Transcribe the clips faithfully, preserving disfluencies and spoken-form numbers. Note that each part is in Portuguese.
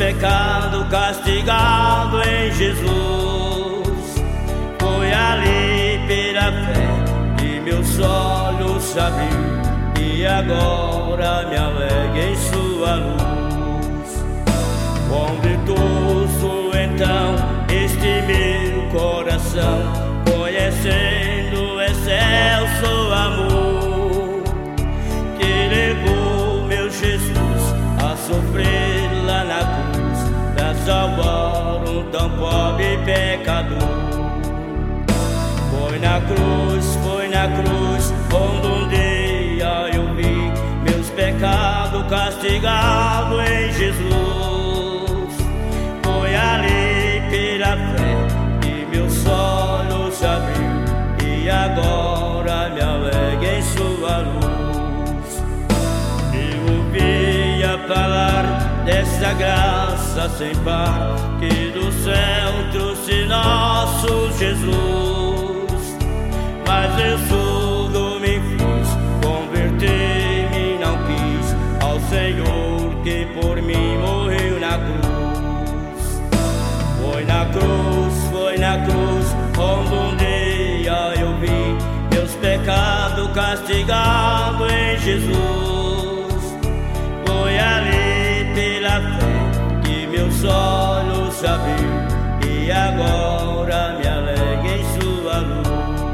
pecado castigado em Jesus. Foi ali pela fé que meus olhos se abriu, e agora me alegro em sua luz. Quão virtuoso então este meu coração, conhecendo o excelso amor que levou meu Jesus a sofrer lá na cruz, pra salvar um tão pobre pecador. Foi na cruz, foi na cruz, onde um dia eu vi meus pecados castigados em Jesus. Foi ali pela fé que meus olhos se abriu, e agora me alegro em sua luz. Eu ouvia falar dessa graça sem par, que do céu trouxe nosso Jesus. Mas eu surdo me fiz, converter-me não quis ao Senhor que por mim morreu na cruz. Foi na cruz, foi na cruz, onde um dia eu vi meus pecados castigados em Jesus. Foi ali pela fé que meus olhos se abriu, e agora me alegro em sua luz.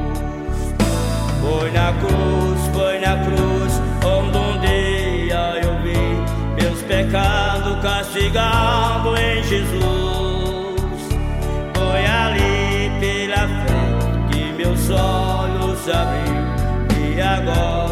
Foi na cruz, foi na cruz, onde um dia eu vi meus pecados castigados em Jesus. Foi ali pela fé que meus olhos se abriu, e agora